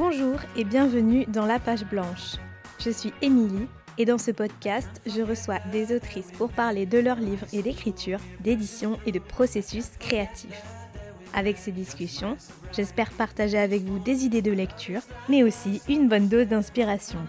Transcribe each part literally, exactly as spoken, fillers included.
Bonjour et bienvenue dans La Page Blanche. Je suis Émilie et dans ce podcast, je reçois des autrices pour parler de leurs livres et d'écriture, d'édition et de processus créatifs. Avec ces discussions, j'espère partager avec vous des idées de lecture, mais aussi une bonne dose d'inspiration.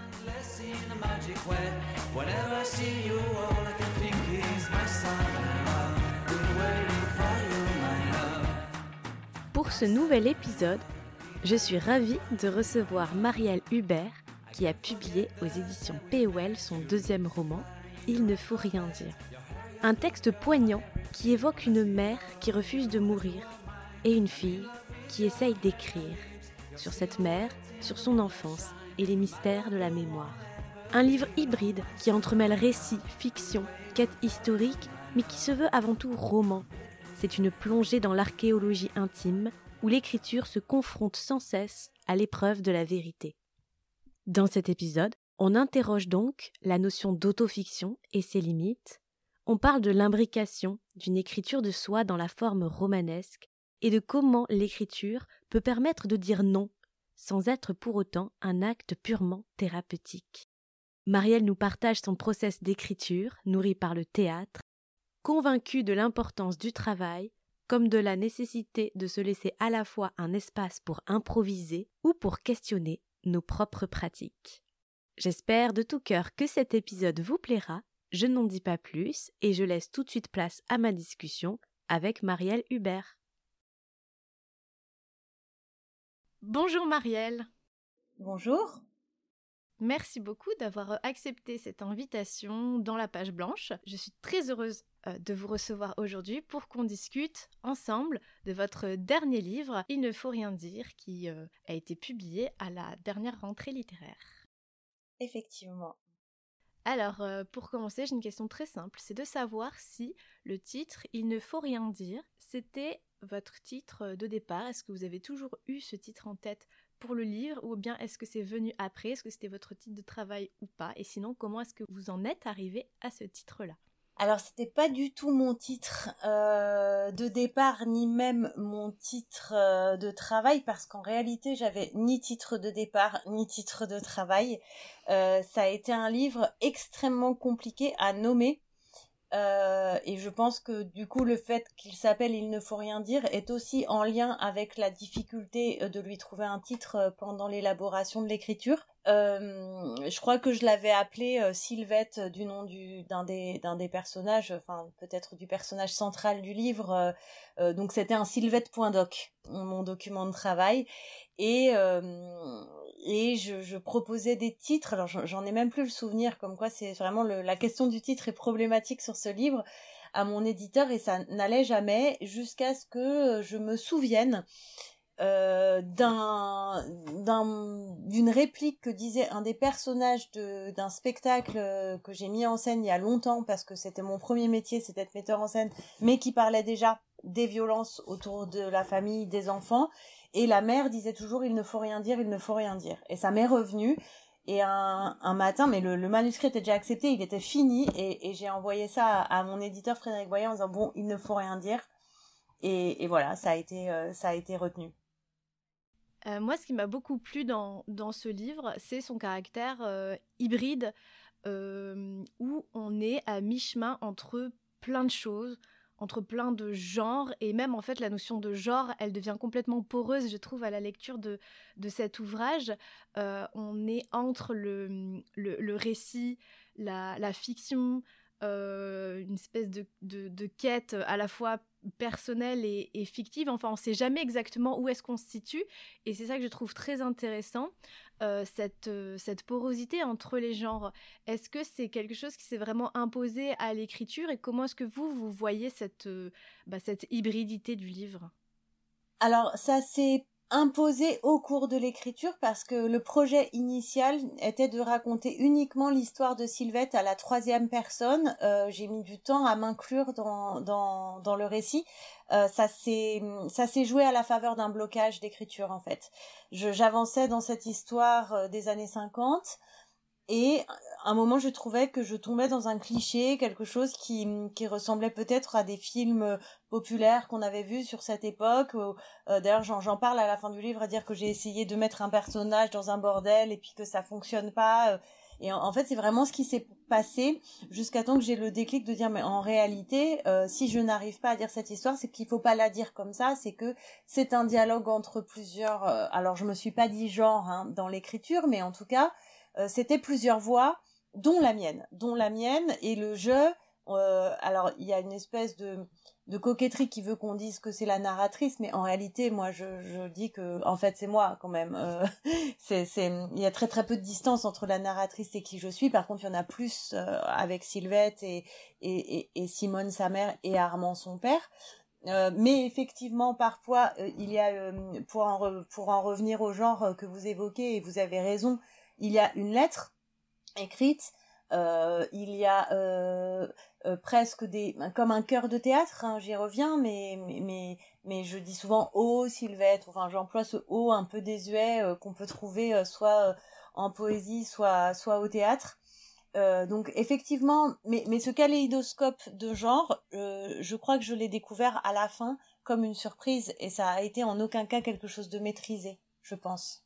Pour ce nouvel épisode, je suis ravie de recevoir Marielle Hubert qui a publié aux éditions P O L son deuxième roman, Il ne faut rien dire. Un texte poignant qui évoque une mère qui refuse de mourir et une fille qui essaye d'écrire sur cette mère, sur son enfance et les mystères de la mémoire. Un livre hybride qui entremêle récit, fiction, quête historique, mais qui se veut avant tout roman. C'est une plongée dans l'archéologie intime où l'écriture se confronte sans cesse à l'épreuve de la vérité. Dans cet épisode, on interroge donc la notion d'autofiction et ses limites, on parle de l'imbrication d'une écriture de soi dans la forme romanesque et de comment l'écriture peut permettre de dire non, sans être pour autant un acte purement thérapeutique. Marielle nous partage son process d'écriture, nourri par le théâtre, convaincue de l'importance du travail, comme de la nécessité de se laisser à la fois un espace pour improviser ou pour questionner nos propres pratiques. J'espère de tout cœur que cet épisode vous plaira, je n'en dis pas plus et je laisse tout de suite place à ma discussion avec Marielle Hubert. Bonjour Marielle. Bonjour. Merci beaucoup d'avoir accepté cette invitation dans La Page Blanche. Je suis très heureuse de vous recevoir aujourd'hui pour qu'on discute ensemble de votre dernier livre, Il ne faut rien dire, qui euh, a été publié à la dernière rentrée littéraire. Effectivement. Alors, euh, pour commencer, j'ai une question très simple, c'est de savoir si le titre « Il ne faut rien dire » c'était votre titre de départ. Est-ce que vous avez toujours eu ce titre en tête pour le livre, ou bien est-ce que c'est venu après? Est-ce que c'était votre titre de travail ou pas? Et sinon, comment est-ce que vous en êtes arrivé à ce titre-là? Alors, c'était pas du tout mon titre euh, de départ, ni même mon titre euh, de travail, parce qu'en réalité, j'avais ni titre de départ, ni titre de travail. Euh, ça a été un livre extrêmement compliqué à nommer. Euh, et je pense que du coup le fait qu'il s'appelle Il ne faut rien dire est aussi en lien avec la difficulté de lui trouver un titre pendant l'élaboration de l'écriture. Euh, je crois que je l'avais appelé euh, Sylvette du nom du, d'un, des, d'un des personnages, enfin peut-être du personnage central du livre, euh, euh, donc c'était un sylvette.doc, mon document de travail, et, euh, et je, je proposais des titres, alors j'en, j'en ai même plus le souvenir, comme quoi c'est vraiment le, la question du titre est problématique sur ce livre, à mon éditeur, et ça n'allait jamais jusqu'à ce que je me souvienne Euh, d'un, d'un, d'une réplique que disait un des personnages de, d'un spectacle que j'ai mis en scène il y a longtemps, parce que c'était mon premier métier, c'était d'être metteur en scène, mais qui parlait déjà des violences autour de la famille, des enfants, et la mère disait toujours « il ne faut rien dire, il ne faut rien dire ». Et ça m'est revenu, et un, un matin, mais le, le manuscrit était déjà accepté, il était fini, et, et j'ai envoyé ça à, à mon éditeur Frédéric Boyer en disant « bon, il ne faut rien dire ». Et, et voilà, ça a été, euh, ça a été retenu. Euh, moi, ce qui m'a beaucoup plu dans, dans ce livre, c'est son caractère euh, hybride, euh, où on est à mi-chemin entre plein de choses, entre plein de genres, et même en fait la notion de genre, elle devient complètement poreuse, je trouve, à la lecture de, de cet ouvrage. Euh, on est entre le, le, le récit, la, la fiction, euh, une espèce de, de, de quête à la fois personnelle et, et fictive. Enfin, on ne sait jamais exactement où est-ce qu'on se situe, et c'est ça que je trouve très intéressant, euh, cette, euh, cette porosité entre les genres. Est-ce que c'est quelque chose qui s'est vraiment imposé à l'écriture, et comment est-ce que vous, vous voyez cette, euh, bah, cette hybridité du livre? Alors, ça s'est imposé au cours de l'écriture parce que le projet initial était de raconter uniquement l'histoire de Sylvette à la troisième personne. Euh, j'ai mis du temps à m'inclure dans, dans, dans le récit. Euh, ça s'est, ça s'est joué à la faveur d'un blocage d'écriture, en fait. Je, j'avançais dans cette histoire des années cinquante. Et à un moment, je trouvais que je tombais dans un cliché, quelque chose qui, qui ressemblait peut-être à des films populaires qu'on avait vus sur cette époque. Euh, d'ailleurs, j'en, j'en parle à la fin du livre, à dire que j'ai essayé de mettre un personnage dans un bordel et puis que ça fonctionne pas. Et en, en fait, c'est vraiment ce qui s'est passé jusqu'à temps que j'ai le déclic de dire, mais en réalité, euh, si je n'arrive pas à dire cette histoire, c'est qu'il faut pas la dire comme ça, c'est que c'est un dialogue entre plusieurs... Euh, alors, je me suis pas dit genre hein, dans l'écriture, mais en tout cas... Euh, c'était plusieurs voix, dont la mienne, dont la mienne et le jeu. Euh, alors il y a une espèce de, de coquetterie qui veut qu'on dise que c'est la narratrice, mais en réalité, moi, je, je dis que, en fait, c'est moi quand même. Euh, c'est, c'est, il y a très très peu de distance entre la narratrice et qui je suis. Par contre, il y en a plus euh, avec Sylvette et, et, et, et Simone sa mère et Armand son père. Euh, mais effectivement, parfois, euh, il y a, euh, pour, en re, pour en revenir au genre euh, que vous évoquez, et vous avez raison, il y a une lettre écrite, euh, il y a euh, euh, presque des, comme un chœur de théâtre, hein, j'y reviens, mais, mais, mais, mais je dis souvent « oh, Sylvette », enfin j'emploie ce « oh » un peu désuet euh, qu'on peut trouver euh, soit euh, en poésie, soit, soit au théâtre. Euh, donc effectivement, mais, mais ce kaléidoscope de genre, euh, je crois que je l'ai découvert à la fin comme une surprise, et ça a été en aucun cas quelque chose de maîtrisé, je pense.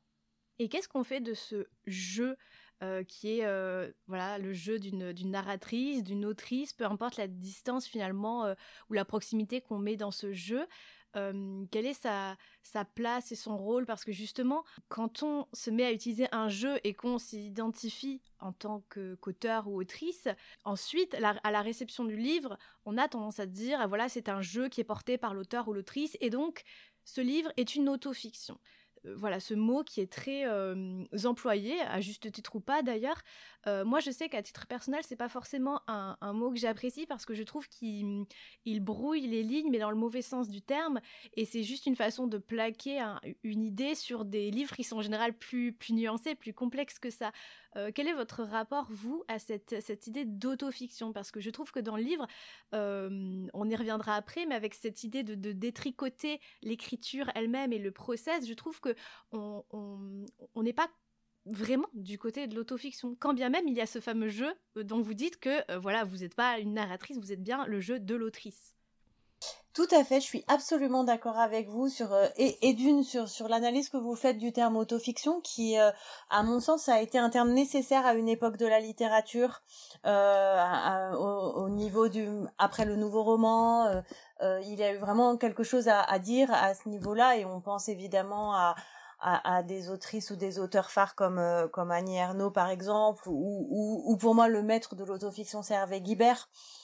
Et qu'est-ce qu'on fait de ce jeu euh, qui est euh, voilà, le jeu d'une, d'une narratrice, d'une autrice, peu importe la distance finalement euh, ou la proximité qu'on met dans ce jeu, euh, quelle est sa, sa place et son rôle? Parce que justement, quand on se met à utiliser un jeu et qu'on s'identifie en tant que, qu'auteur ou autrice, ensuite, la, à la réception du livre, on a tendance à dire, ah, voilà, c'est un jeu qui est porté par l'auteur ou l'autrice, et donc ce livre est une autofiction. Voilà, ce mot qui est très euh, employé, à juste titre ou pas d'ailleurs. Euh, moi, je sais qu'à titre personnel, c'est pas forcément un, un mot que j'apprécie parce que je trouve qu'il il brouille les lignes, mais dans le mauvais sens du terme. Et c'est juste une façon de plaquer un, une idée sur des livres qui sont en général plus, plus nuancés, plus complexes que ça. Euh, quel est votre rapport, vous, à cette, cette idée d'autofiction? Parce que je trouve que dans le livre, euh, on y reviendra après, mais avec cette idée de, de détricoter l'écriture elle-même et le process, je trouve que on, on, on n'est pas vraiment du côté de l'autofiction, quand bien même il y a ce fameux jeu dont vous dites que euh, voilà, vous n'êtes pas une narratrice, vous êtes bien le jeu de l'autrice. Tout à fait, je suis absolument d'accord avec vous sur euh, et, et d'une sur sur l'analyse que vous faites du terme autofiction qui, euh, à mon sens, a été un terme nécessaire à une époque de la littérature, euh, à, à, au, au niveau du après le nouveau roman. Euh, euh, il y a eu vraiment quelque chose à, à dire à ce niveau-là, et on pense évidemment à À, à des autrices ou des auteurs phares comme euh, comme Annie Ernaux par exemple, ou, ou, ou pour moi le maître de l'autofiction c'est Hervé Guibert.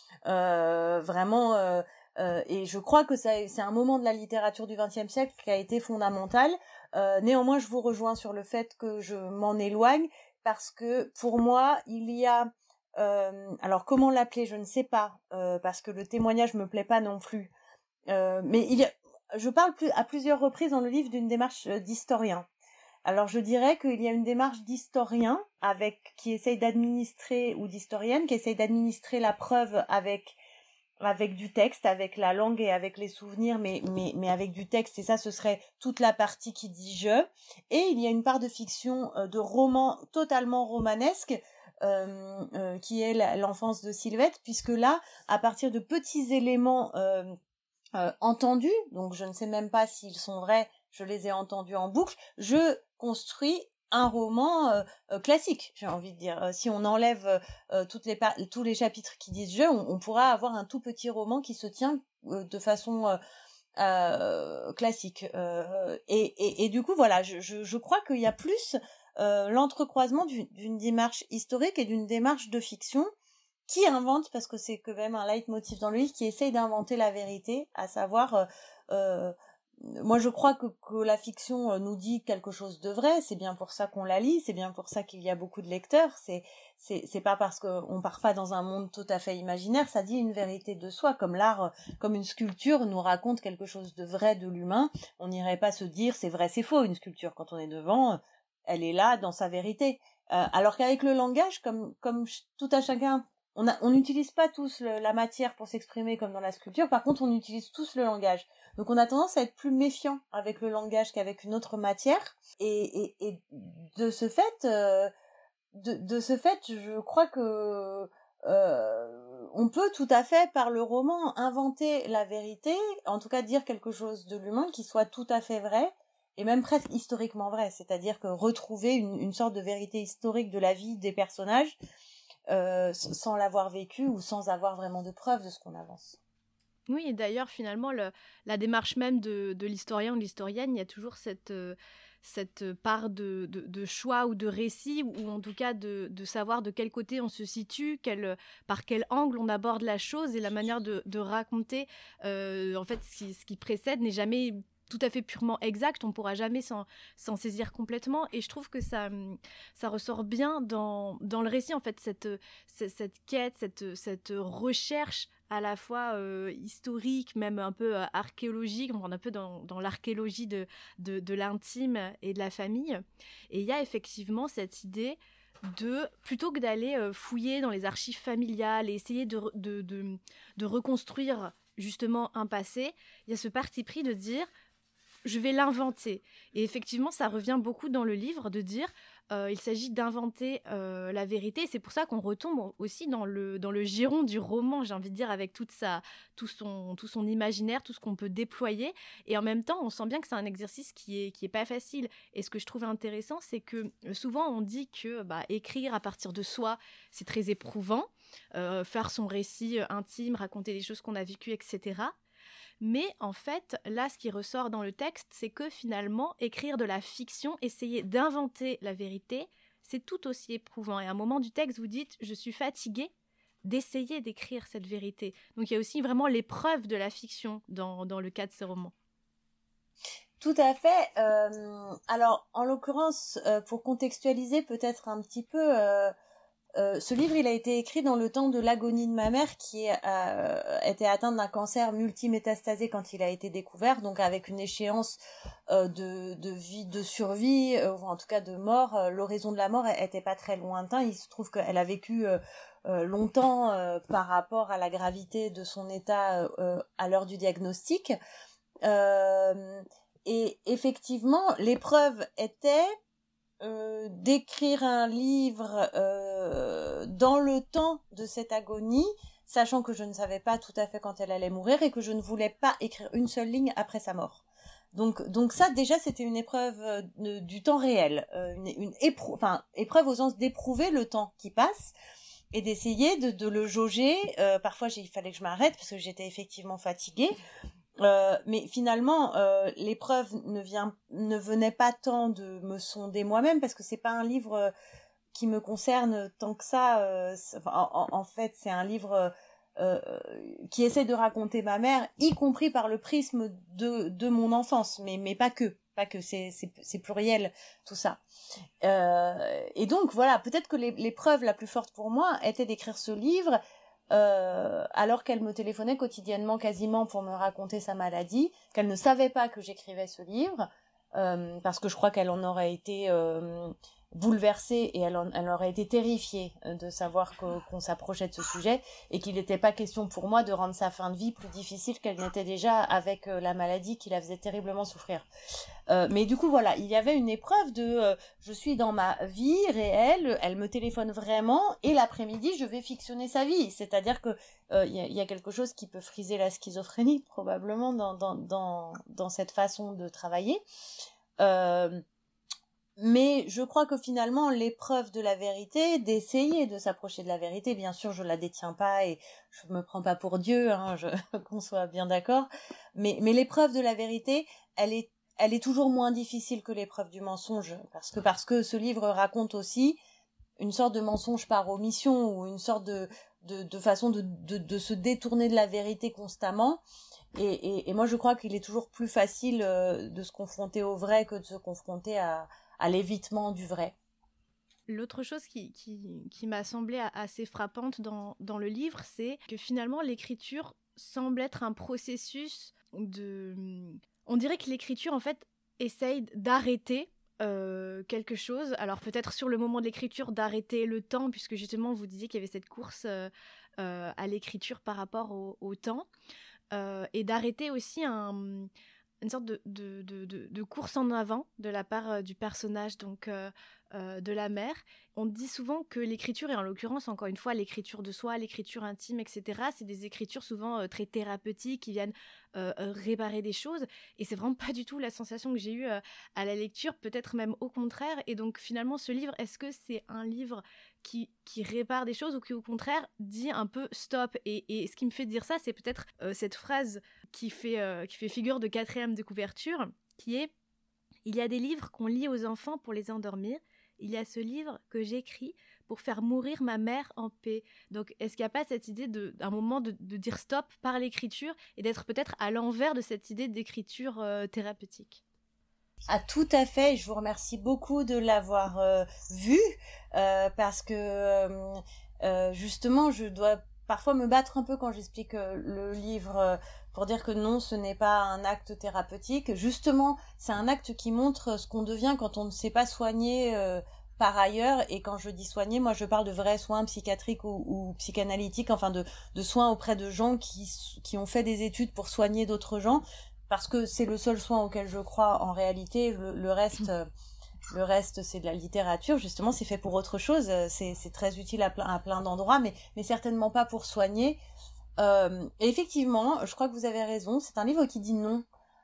Euh, vraiment, euh, euh, et je crois que ça, c'est un moment de la littérature du vingtième siècle qui a été fondamental. Euh, néanmoins, je vous rejoins sur le fait que je m'en éloigne parce que pour moi, il y a euh, alors comment l'appeler, je ne sais pas, euh, parce que le témoignage me plaît pas non plus. Euh, mais il y a Je parle plus, à plusieurs reprises dans le livre d'une démarche d'historien. Alors je dirais qu'il y a une démarche d'historien avec qui essaye d'administrer, ou d'historienne qui essaye d'administrer la preuve avec avec du texte, avec la langue et avec les souvenirs, mais mais mais avec du texte, et ça ce serait toute la partie qui dit je. Et il y a une part de fiction, euh, de roman totalement romanesque, euh, euh, qui est la, l'enfance de Sylvette, puisque là, à partir de petits éléments euh, Euh, entendus, donc je ne sais même pas s'ils sont vrais, je les ai entendus en boucle, je construis un roman euh, euh, classique, j'ai envie de dire. Euh, si on enlève euh, toutes les pa- tous les chapitres qui disent je, on, on pourra avoir un tout petit roman qui se tient euh, de façon euh, euh, classique. Euh, et, et, et du coup, voilà, je, je, je crois qu'il y a plus euh, l'entrecroisement d'une, d'une démarche historique et d'une démarche de fiction qui invente, parce que c'est quand même un leitmotiv dans le livre, qui essaye d'inventer la vérité, à savoir, euh, euh, moi je crois que, que la fiction nous dit quelque chose de vrai, c'est bien pour ça qu'on la lit, c'est bien pour ça qu'il y a beaucoup de lecteurs, c'est c'est, c'est pas parce qu'on part pas dans un monde tout à fait imaginaire, ça dit une vérité de soi, comme l'art, comme une sculpture nous raconte quelque chose de vrai de l'humain, on n'irait pas se dire c'est vrai, c'est faux, une sculpture, quand on est devant, elle est là dans sa vérité. Euh, alors qu'avec le langage, comme, comme tout à chacun, On a, on n'utilise pas tous le, la matière pour s'exprimer comme dans la sculpture, par contre on utilise tous le langage. Donc on a tendance à être plus méfiant avec le langage qu'avec une autre matière, et, et, et de ce fait, euh, de, de ce fait, je crois que euh, on peut tout à fait, par le roman, inventer la vérité, en tout cas dire quelque chose de l'humain qui soit tout à fait vrai, et même presque historiquement vrai, c'est-à-dire que retrouver une, une sorte de vérité historique de la vie des personnages euh, sans l'avoir vécu ou sans avoir vraiment de preuves de ce qu'on avance. Oui, et d'ailleurs, finalement, le, la démarche même de, de l'historien ou de l'historienne, il y a toujours cette, euh, cette part de, de, de choix ou de récit, ou, ou en tout cas de, de savoir de quel côté on se situe, quel, par quel angle on aborde la chose, et la manière de, de raconter, euh, en fait, ce qui, ce qui précède n'est jamais tout à fait purement exact, on ne pourra jamais s'en, s'en saisir complètement, et je trouve que ça, ça ressort bien dans, dans le récit, en fait, cette, cette, cette quête, cette, cette recherche à la fois euh, historique, même un peu euh, archéologique, on est un peu dans, dans l'archéologie de, de, de l'intime et de la famille. Et il y a effectivement cette idée de, plutôt que d'aller euh, fouiller dans les archives familiales et essayer de, de, de, de reconstruire justement un passé, il y a ce parti pris de dire je vais l'inventer. Et effectivement, ça revient beaucoup dans le livre de dire euh, il s'agit d'inventer euh, la vérité. Et c'est pour ça qu'on retombe aussi dans le, dans le giron du roman, j'ai envie de dire, avec toute sa, tout, son, tout son imaginaire, tout ce qu'on peut déployer. Et en même temps, on sent bien que c'est un exercice qui est, qui est pas facile. Et ce que je trouve intéressant, c'est que souvent, on dit que bah, écrire à partir de soi, c'est très éprouvant. Euh, faire son récit intime, raconter les choses qu'on a vécues, et cetera. Mais en fait, là, ce qui ressort dans le texte, c'est que finalement, écrire de la fiction, essayer d'inventer la vérité, c'est tout aussi éprouvant. Et à un moment du texte, vous dites « je suis fatiguée d'essayer d'écrire cette vérité ». Donc il y a aussi vraiment l'épreuve de la fiction dans, dans le cas de ce roman. Tout à fait. Euh, alors, en l'occurrence, euh, pour contextualiser peut-être un petit peu... Euh, Euh, ce livre, il a été écrit dans le temps de l'agonie de ma mère qui euh, était atteinte d'un cancer multimétastasé quand il a été découvert, donc avec une échéance euh, de, de vie, de survie, euh, ou en tout cas de mort. Euh, l'horizon de la mort était pas très lointain. Il se trouve qu'elle a vécu euh, euh, longtemps euh, par rapport à la gravité de son état euh, à l'heure du diagnostic. Euh, et effectivement, l'épreuve était Euh, d'écrire un livre euh, dans le temps de cette agonie, sachant que je ne savais pas tout à fait quand elle allait mourir et que je ne voulais pas écrire une seule ligne après sa mort. Donc, donc ça, déjà, c'était une épreuve euh, du temps réel, euh, une, une épreuve, enfin, épreuve au sens d'éprouver le temps qui passe et d'essayer de, de le jauger. Euh, parfois, il fallait que je m'arrête parce que j'étais effectivement fatiguée. Euh, mais finalement, euh, l'épreuve ne vient, ne venait pas tant de me sonder moi-même parce que c'est pas un livre qui me concerne tant que ça. Euh, en, en fait, c'est un livre euh, qui essaie de raconter ma mère, y compris par le prisme de de mon enfance, mais mais pas que, pas que. C'est c'est c'est pluriel tout ça. Euh, et donc voilà, peut-être que l'épreuve la plus forte pour moi était d'écrire ce livre. Euh, alors qu'elle me téléphonait quotidiennement quasiment pour me raconter sa maladie, qu'elle ne savait pas que j'écrivais ce livre, euh, parce que je crois qu'elle en aurait été euh, bouleversée et elle, en, elle aurait été terrifiée de savoir que, qu'on s'approchait de ce sujet et qu'il n'était pas question pour moi de rendre sa fin de vie plus difficile qu'elle n'était déjà avec euh, la maladie qui la faisait terriblement souffrir. Euh, mais du coup, voilà, il y avait une épreuve de euh, je suis dans ma vie réelle, elle me téléphone vraiment, et l'après-midi, je vais fictionner sa vie. C'est-à-dire que il euh, y, a, y a quelque chose qui peut friser la schizophrénie, probablement, dans, dans, dans, dans cette façon de travailler. Euh, mais je crois que finalement, l'épreuve de la vérité, d'essayer de s'approcher de la vérité, bien sûr, je la détiens pas et je me prends pas pour Dieu, hein, je, qu'on soit bien d'accord, mais, mais l'épreuve de la vérité, elle est elle est toujours moins difficile que l'épreuve du mensonge, parce que parce que ce livre raconte aussi une sorte de mensonge par omission ou une sorte de de, de façon de, de de se détourner de la vérité constamment. Et, et, et moi, je crois qu'il est toujours plus facile euh, de se confronter au vrai que de se confronter à, à l'évitement du vrai. L'autre chose qui, qui, qui m'a semblé assez frappante dans, dans le livre, c'est que finalement, l'écriture semble être un processus de... On dirait que l'écriture, en fait, essaye d'arrêter euh, quelque chose. Alors peut-être sur le moment de l'écriture, d'arrêter le temps, puisque justement, vous disiez qu'il y avait cette course euh, euh, à l'écriture par rapport au, au temps. Euh, et d'arrêter aussi un, une sorte de, de, de, de, de course en avant de la part euh, du personnage donc, euh, euh, de la mère. On dit souvent que l'écriture, et en l'occurrence, encore une fois, l'écriture de soi, l'écriture intime, et cetera, c'est des écritures souvent euh, très thérapeutiques qui viennent euh, euh, réparer des choses. Et c'est vraiment pas du tout la sensation que j'ai eue euh, à la lecture, peut-être même au contraire. Et donc, finalement, ce livre, est-ce que c'est un livre qui, qui répare des choses ou qui, au contraire, dit un peu stop? Et, et ce qui me fait dire ça, c'est peut-être euh, cette phrase qui fait, euh, qui fait figure de quatrième de couverture, qui est « Il y a des livres qu'on lit aux enfants pour les endormir. Il y a ce livre que j'écris pour faire mourir ma mère en paix. » Donc, est-ce qu'il n'y a pas cette idée de, d'un moment de, de dire stop par l'écriture et d'être peut-être à l'envers de cette idée d'écriture euh, thérapeutique? Ah, tout à fait. Je vous remercie beaucoup de l'avoir euh, vu euh, parce que euh, euh, justement, je dois parfois me battre un peu quand j'explique euh, le livre euh, pour dire que non, ce n'est pas un acte thérapeutique. Justement, c'est un acte qui montre ce qu'on devient quand on ne sait pas soigner euh, par ailleurs. Et quand je dis soigner, moi, je parle de vrais soins psychiatriques ou, ou psychanalytiques, enfin de, de soins auprès de gens qui, qui ont fait des études pour soigner d'autres gens. Parce que c'est le seul soin auquel je crois en réalité. Le, le reste, euh, le reste, c'est de la littérature. Justement, c'est fait pour autre chose. C'est, c'est très utile à plein, à plein d'endroits, mais, mais certainement pas pour soigner. Euh, et effectivement, je crois que vous avez raison. C'est un livre qui dit non.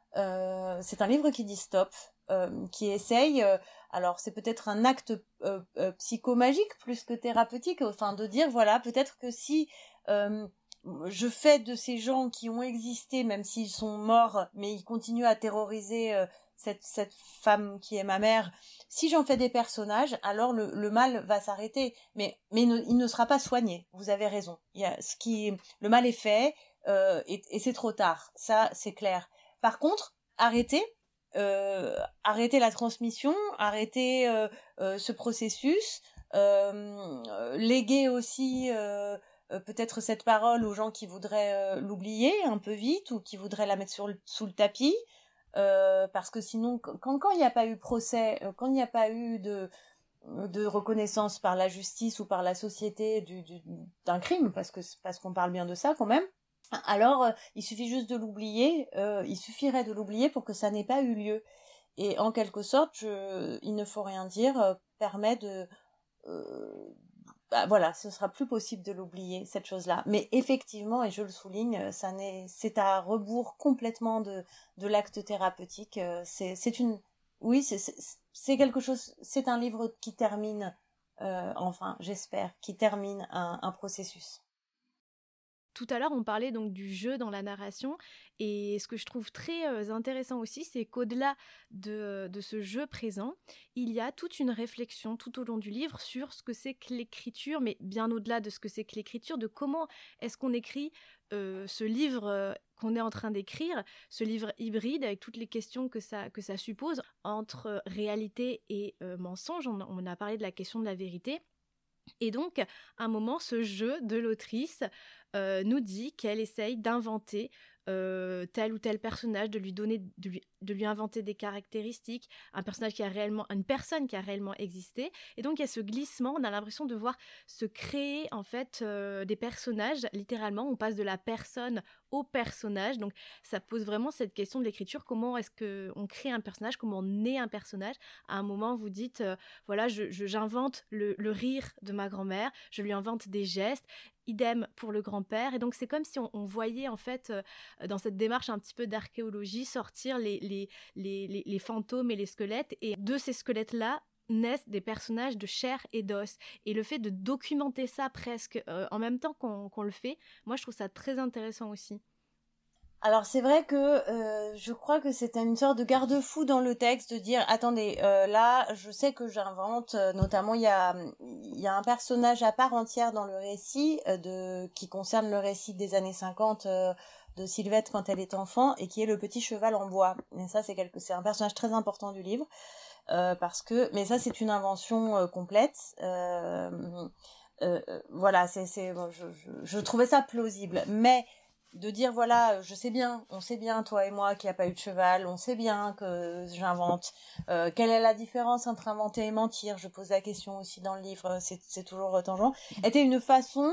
Euh, c'est un livre qui dit stop, euh, qui essaye. Euh, alors, c'est peut-être un acte euh, euh, psychomagique plus que thérapeutique. Enfin, de dire voilà, peut-être que si euh, je fais de ces gens qui ont existé, même s'ils sont morts, mais ils continuent à terroriser euh, cette, cette femme qui est ma mère. Si j'en fais des personnages, alors le, le mal va s'arrêter. Mais, mais ne, il ne sera pas soigné. Vous avez raison. Il y a ce qui, le mal est fait euh, et, et c'est trop tard. Ça, c'est clair. Par contre, arrêtez. Euh, arrêter la transmission, arrêter euh, euh, ce processus, euh, léguer aussi euh, Euh, peut-être cette parole aux gens qui voudraient euh, l'oublier un peu vite ou qui voudraient la mettre sur le, sous le tapis euh, parce que sinon quand quand il n'y a pas eu procès, quand il n'y a pas eu de de reconnaissance par la justice ou par la société du, du, d'un crime, parce que parce qu'on parle bien de ça quand même, alors euh, il suffit juste de l'oublier, euh, il suffirait de l'oublier pour que ça n'ait pas eu lieu. Et en quelque sorte, je, il ne faut rien dire euh, permet de euh, bah, voilà, ce sera plus possible de l'oublier, cette chose-là. Mais effectivement, et je le souligne, ça n'est, c'est à rebours complètement de, de l'acte thérapeutique. C'est, c'est une, oui, c'est, c'est, c'est quelque chose, c'est un livre qui termine, euh, enfin, j'espère, qui termine un, un processus. Tout à l'heure, on parlait donc du jeu dans la narration, et ce que je trouve très euh, intéressant aussi, c'est qu'au-delà de, de ce jeu présent, il y a toute une réflexion tout au long du livre sur ce que c'est que l'écriture, mais bien au-delà de ce que c'est que l'écriture, de comment est-ce qu'on écrit euh, ce livre euh, qu'on est en train d'écrire, ce livre hybride avec toutes les questions que ça, que ça suppose entre réalité et euh, mensonge. On, on a parlé de la question de la vérité. Et donc, à un moment, ce jeu de l'autrice euh, nous dit qu'elle essaye d'inventer euh, tel ou tel personnage, de lui donner, de lui, de lui inventer des caractéristiques, un personnage qui a réellement, une personne qui a réellement existé. Et donc, il y a ce glissement, on a l'impression de voir se créer en fait euh, des personnages. Littéralement, on passe de la personne au personnage. Donc, ça pose vraiment cette question de l'écriture. Comment est-ce qu'on crée un personnage? Comment on naît un personnage? À un moment, vous dites, euh, voilà, je, je, j'invente le, le rire de ma grand-mère, je lui invente des gestes. Idem pour le grand-père. Et donc, c'est comme si on, on voyait, en fait, euh, dans cette démarche un petit peu d'archéologie, sortir les, les, les, les, les fantômes et les squelettes. Et de ces squelettes-là, naissent des personnages de chair et d'os. Et le fait de documenter ça presque euh, en même temps qu'on, qu'on le fait, moi, je trouve ça très intéressant aussi. Alors c'est vrai que euh, je crois que c'est une sorte de garde-fou dans le texte de dire attendez euh, là je sais que j'invente euh, notamment il y a il y a un personnage à part entière dans le récit euh, de qui concerne le récit des années cinquante euh, de Sylvette quand elle est enfant et qui est le petit cheval en bois. Et ça c'est quelque c'est un personnage très important du livre euh, parce que mais ça c'est une invention euh, complète. Euh, euh, voilà c'est c'est bon, je, je je trouvais ça plausible mais de dire voilà je sais bien on sait bien toi et moi qu'il n'y a pas eu de cheval, on sait bien que j'invente euh, quelle est la différence entre inventer et mentir, je pose la question aussi dans le livre, c'est, c'est toujours tangent, était une façon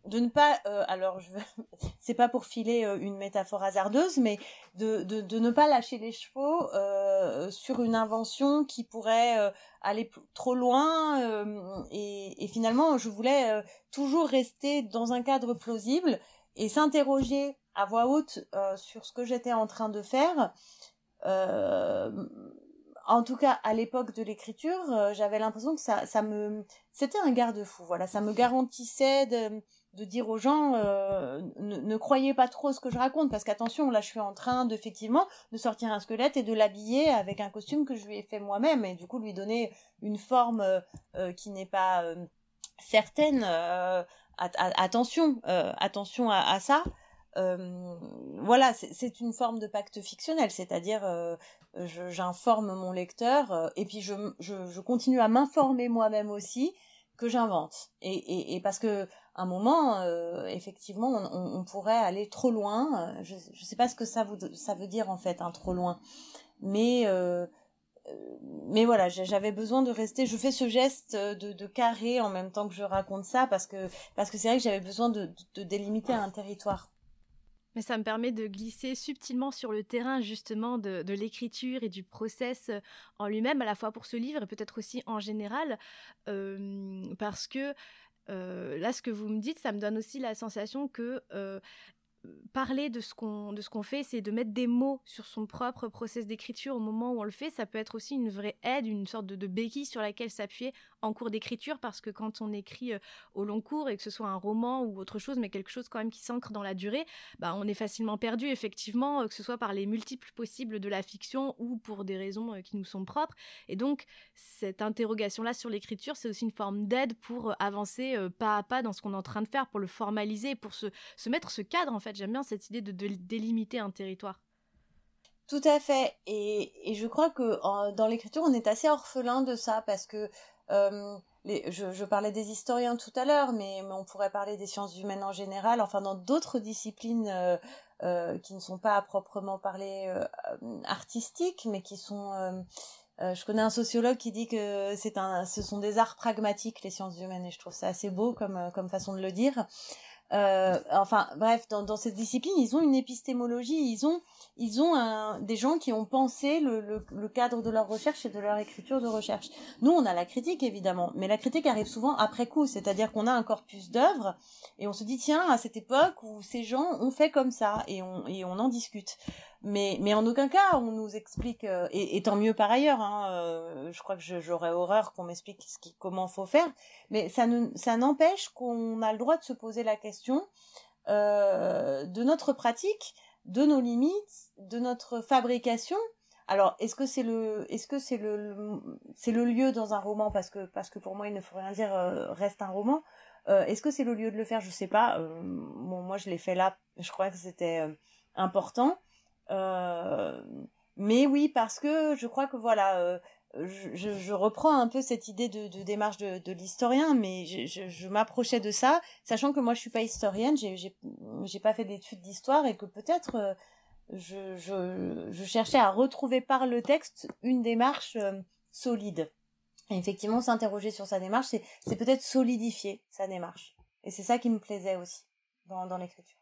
de ne pas, euh, alors je veux, c'est pas pour filer euh, une métaphore hasardeuse, mais de, de, de ne pas lâcher les chevaux euh, sur une invention qui pourrait euh, aller p- trop loin. Euh, et, et finalement, je voulais euh, toujours rester dans un cadre plausible et s'interroger à voix haute euh, sur ce que j'étais en train de faire. Euh, en tout cas, à l'époque de l'écriture, euh, j'avais l'impression que ça, ça me, c'était un garde-fou. Voilà, ça me garantissait de, de dire aux gens, euh, ne, ne croyez pas trop ce que je raconte, parce qu'attention, là, je suis en train d'effectivement de sortir un squelette et de l'habiller avec un costume que je lui ai fait moi-même, et du coup lui donner une forme euh, euh, qui n'est pas euh, certaine. Euh, at- at- attention, euh, attention à, à ça. Euh, voilà, c'est, c'est une forme de pacte fictionnel, c'est-à-dire euh, je, j'informe mon lecteur euh, et puis je, je, je continue à m'informer moi-même aussi que j'invente. Et, et, et parce que à un moment, euh, effectivement, on, on pourrait aller trop loin. Je ne sais pas ce que ça, vous, ça veut dire en fait, hein, trop loin. Mais euh, mais voilà, j'avais besoin de rester. Je fais ce geste de, de carré en même temps que je raconte ça parce que parce que c'est vrai que j'avais besoin de, de délimiter un territoire. Mais ça me permet de glisser subtilement sur le terrain justement de, de l'écriture et du process en lui-même, à la fois pour ce livre et peut-être aussi en général, euh, parce que euh, là, ce que vous me dites, ça me donne aussi la sensation que euh, parler de ce qu'on de ce qu'on fait, c'est de mettre des mots sur son propre process d'écriture au moment où on le fait. Ça peut être aussi une vraie aide, une sorte de, de béquille sur laquelle s'appuyer en cours d'écriture, parce que quand on écrit euh, au long cours, et que ce soit un roman ou autre chose, mais quelque chose quand même qui s'ancre dans la durée, bah, on est facilement perdu, effectivement, euh, que ce soit par les multiples possibles de la fiction ou pour des raisons euh, qui nous sont propres. Et donc, cette interrogation-là sur l'écriture, c'est aussi une forme d'aide pour euh, avancer euh, pas à pas dans ce qu'on est en train de faire, pour le formaliser, pour se, se mettre ce cadre, en fait. J'aime bien cette idée de, de délimiter un territoire. Tout à fait. Et, et je crois que en, dans l'écriture, on est assez orphelin de ça parce que euh, les, je, je parlais des historiens tout à l'heure, mais, mais on pourrait parler des sciences humaines en général, enfin dans d'autres disciplines euh, euh, qui ne sont pas à proprement parler euh, artistiques, mais qui sont... Euh, euh, je connais un sociologue qui dit que c'est un, ce sont des arts pragmatiques, les sciences humaines, et je trouve ça assez beau comme, comme façon de le dire. Euh, enfin bref, dans, dans cette discipline, ils ont une épistémologie, ils ont, ils ont un, des gens qui ont pensé le, le, le cadre de leur recherche et de leur écriture de recherche. Nous, on a la critique évidemment, mais la critique arrive souvent après coup, c'est-à-dire qu'on a un corpus d'œuvres et on se dit tiens, à cette époque où ces gens ont fait comme ça et on, et on en discute. Mais, mais en aucun cas on nous explique, euh, et, et tant mieux par ailleurs, hein, euh, je crois que je, j'aurais horreur qu'on m'explique ce qui, comment faut faire, mais ça, ne, ça n'empêche qu'on a le droit de se poser la question euh, de notre pratique, de nos limites, de notre fabrication. Alors, est-ce que c'est le, est-ce que c'est le, le c'est le lieu dans un roman, parce que, parce que pour moi il ne faut rien dire, euh, reste un roman. Euh, est-ce que c'est le lieu de le faire? Je sais pas. Euh, bon, moi je l'ai fait là, je crois que c'était euh, important. Euh, mais oui, parce que je crois que voilà, euh, je, je, je reprends un peu cette idée de, de démarche de, de l'historien, mais je, je, je m'approchais de ça, sachant que moi je suis pas historienne, j'ai, j'ai, j'ai pas fait d'études d'histoire et que peut-être euh, je, je, je cherchais à retrouver par le texte une démarche euh, solide. Et effectivement, s'interroger sur sa démarche, c'est, c'est peut-être solidifier sa démarche. Et c'est ça qui me plaisait aussi dans, dans l'écriture.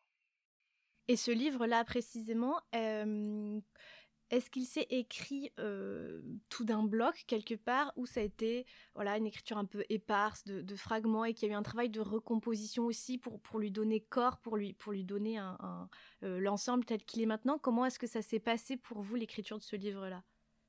Et ce livre-là, précisément, euh, est-ce qu'il s'est écrit euh, tout d'un bloc, quelque part, ou ça a été voilà, une écriture un peu éparse, de, de fragments, et qu'il y a eu un travail de recomposition aussi pour, pour lui donner corps, pour lui, pour lui donner un, un, euh, l'ensemble tel qu'il est maintenant? Comment est-ce que ça s'est passé pour vous, l'écriture de ce livre-là?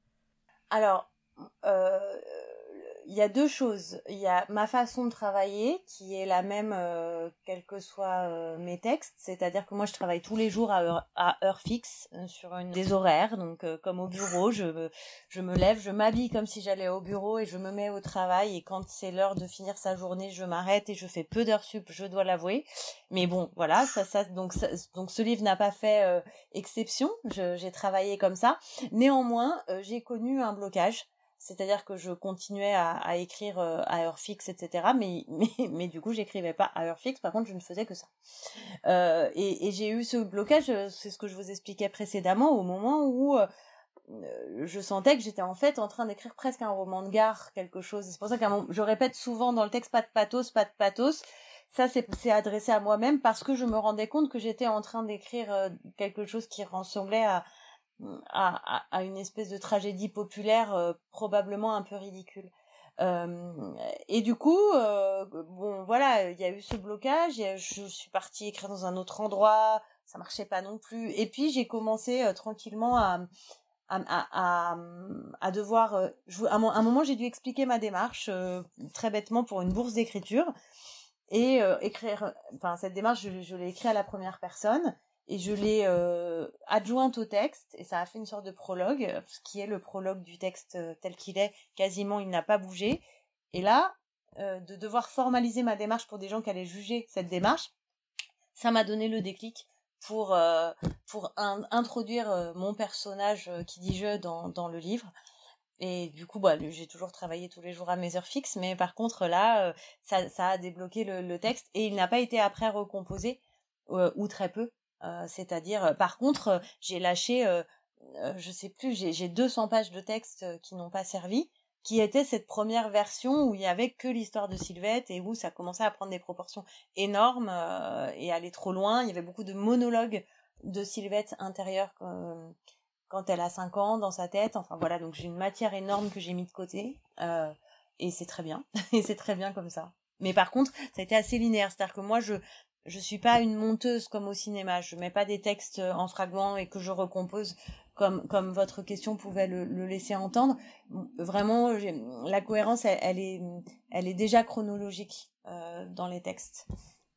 Alors, euh, il y a deux choses. Il y a ma façon de travailler qui est la même euh, quels que soient euh, mes textes, c'est-à-dire que moi je travaille tous les jours à heure, à heure fixe euh, sur une, des horaires, donc euh, comme au bureau, je, je me lève, je m'habille comme si j'allais au bureau et je me mets au travail, et quand c'est l'heure de finir sa journée, je m'arrête et je fais peu d'heures sup, je dois l'avouer. Mais bon, voilà, ça, ça, donc, ça, donc ce livre n'a pas fait euh, exception, je, j'ai travaillé comme ça. Néanmoins, euh, j'ai connu un blocage. C'est-à-dire que je continuais à, à écrire euh, à heure fixe, et cetera. Mais, mais, mais du coup, j'écrivais pas à heure fixe. Par contre, je ne faisais que ça. Euh, et, et j'ai eu ce blocage, c'est ce que je vous expliquais précédemment, au moment où euh, je sentais que j'étais en fait en train d'écrire presque un roman de gare, quelque chose. C'est pour ça que je répète souvent dans le texte, pas de pathos, pas de pathos. ça c'est, c'est adressé à moi-même parce que je me rendais compte que j'étais en train d'écrire euh, quelque chose qui ressemblait à, à, à, à une espèce de tragédie populaire euh, probablement un peu ridicule. Euh, et du coup, euh, bon voilà, il y a eu ce blocage, et je suis partie écrire dans un autre endroit, ça marchait pas non plus. Et puis j'ai commencé euh, tranquillement à, à, à, à, à devoir... Euh, je, à, un, à un moment, j'ai dû expliquer ma démarche, euh, très bêtement, pour une bourse d'écriture. Et euh, écrire... Enfin, cette démarche, je, je l'ai écrite à la première personne. Et je l'ai euh, adjointe au texte, et ça a fait une sorte de prologue, ce qui est le prologue du texte euh, tel qu'il est, quasiment il n'a pas bougé. Et là, euh, de devoir formaliser ma démarche pour des gens qui allaient juger cette démarche, ça m'a donné le déclic pour, euh, pour un, introduire euh, mon personnage euh, qui dit je dans, dans le livre. Et du coup, bah, j'ai toujours travaillé tous les jours à mes heures fixes, mais par contre là, euh, ça, ça a débloqué le, le texte, et il n'a pas été après recomposé, euh, ou très peu. Euh, c'est-à-dire, euh, par contre, euh, j'ai lâché, euh, euh, je sais plus, j'ai, j'ai deux cents pages de texte euh, qui n'ont pas servi, qui était cette première version où il y avait que l'histoire de Sylvette et où ça commençait à prendre des proportions énormes euh, et aller trop loin. Il y avait beaucoup de monologues de Sylvette intérieure euh, quand elle a cinq ans dans sa tête. Enfin voilà, donc j'ai une matière énorme que j'ai mis de côté euh, et c'est très bien. Et c'est très bien comme ça. Mais par contre, ça a été assez linéaire, c'est-à-dire que moi je Je suis pas une monteuse comme au cinéma. Je mets pas des textes en fragments et que je recompose comme comme votre question pouvait le, le laisser entendre. Vraiment, j'ai, la cohérence, elle, elle est elle est déjà chronologique euh, dans les textes.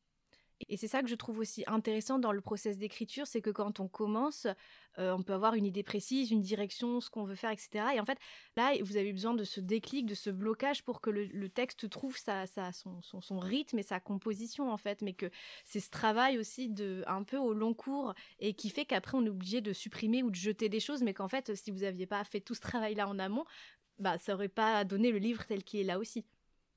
Et c'est ça que je trouve aussi intéressant dans le process d'écriture, c'est que quand on commence, euh, on peut avoir une idée précise, une direction, ce qu'on veut faire, et cetera. Et en fait, là, vous avez besoin de ce déclic, de ce blocage pour que le, le texte trouve sa, sa, son, son, son rythme et sa composition, en fait. Mais que c'est ce travail aussi de, un peu au long cours et qui fait qu'après, on est obligé de supprimer ou de jeter des choses, mais qu'en fait, si vous n'aviez pas fait tout ce travail-là en amont, bah, ça n'aurait pas donné le livre tel qu'il est là aussi.